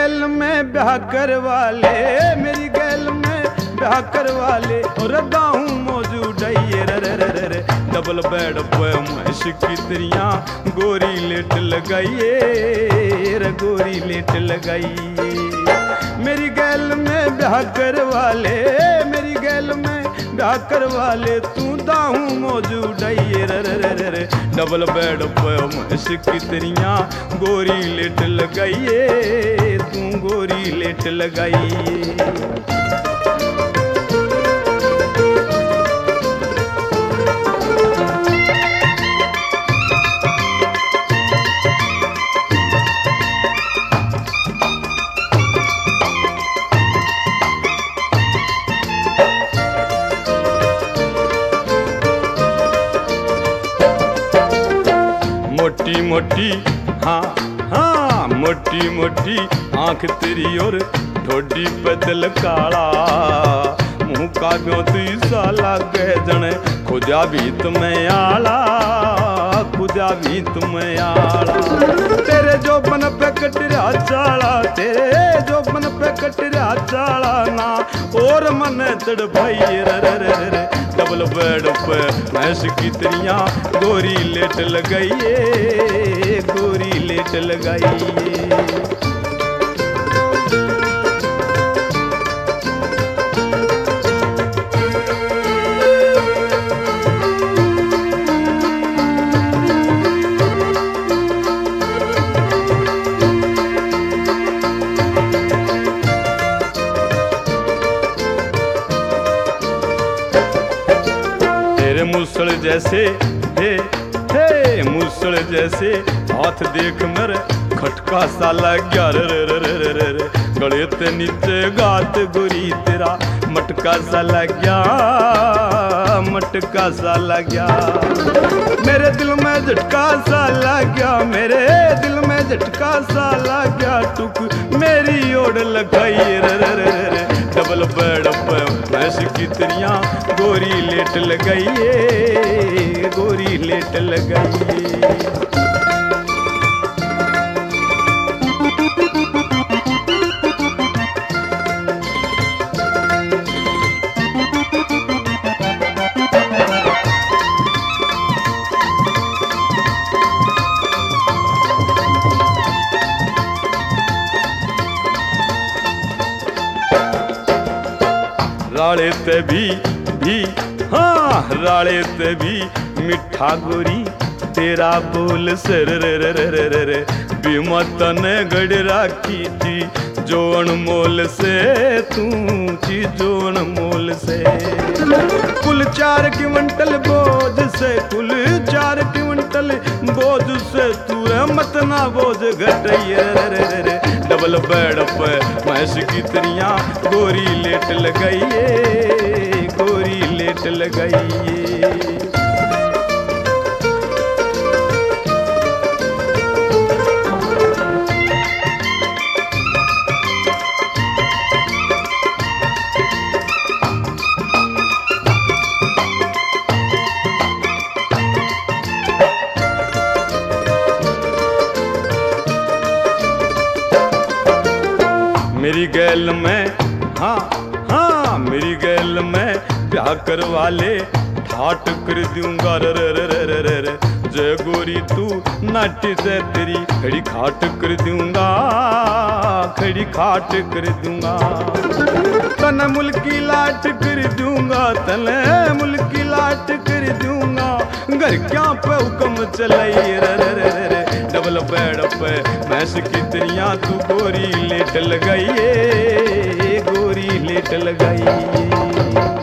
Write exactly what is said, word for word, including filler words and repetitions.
गैल में ब्याह करवा ले, मेरी गैल में ब्याह करवा ले, और दाहूं मौजूद रे रे रे रे। डबल बेड पे मैश की तिरियां गोरी लेट लगाइए रे, गोरी लेट लगाइए। मेरी गैल में ब्याह करवा ले, मेरी गैल में ब्याह करवा ले, तू दाहूं मौजूद रे रे रे रे। डबल बेड पे मैश की तिरियां गोरी लेट लगाइए, तू गोरी लेट लगाइए। मोटी मोटी हाँ हाँ मोटी मोटी आंख तेरी और ठोडी बदल काला, मुंह का ब्यों तू साला कह जने खुदा भी तुम्हें आला, खुदा भी तुम्हें आला। तेरे जो बन पे कटरा चाला, तेरे जो बन पे कटरा चाला ना, और मन तड़पाई रे रे रे रे। डबल बेड पे मैश की तिरियां गोरी लेट लगाइए, गोरी लेट लगाइए। तेरे मुसल जैसे हे हे मुसल जैसे हाथ देख मेरे खटका सा लग गया रे रे रे रे रे रे। गले ते नीचे गात गोरी तेरा मटका सा लग गया, मटका सा लग गया। मेरे दिल में झटका सा लग गया, मेरे दिल में झटका सा लग गया, टुक मेरी ओर लगाई रे रे रे रे। डबल बेड पे मैश की तिरियां गोरी लेट लगाइए, गोरी लेट लगाइए। राले ते भी भी हाँ राले ते भी मिठा गोरी तेरा बोल से रे रे रे रे रे रे। बीमतन गड़ राखी थी जो अनमोल से, तू थी जो अनमोल से। कुल चार क्विंटल बोझ से, कुल चार क्विंटल बोझ से, तू मत ना बोझ घटाइए रे रे रे। डबल बेड पे मैश की तिरियां गोरी लेट लगाइए, गोरी लेट लगाइए। मेरी गैल में हाँ हाँ मेरी गैल में ब्याह करवा ले, ठाट कर दूंगा रे रे रे रे रे रे। जय गोरी तू नाटी से तेरी खड़ी खाट कर दूंगा, खड़ी खाट कर दूंगा। तन मुल्की लाट कर दूंगा, तन मुल्की लाट कर दूंगा। घर क्या पे हुक्म चलाई रे रे रे रे। डबल बेड पे मैश की तिरियां तू गोरी लेट लगाइए, गोरी लेट लगाइए।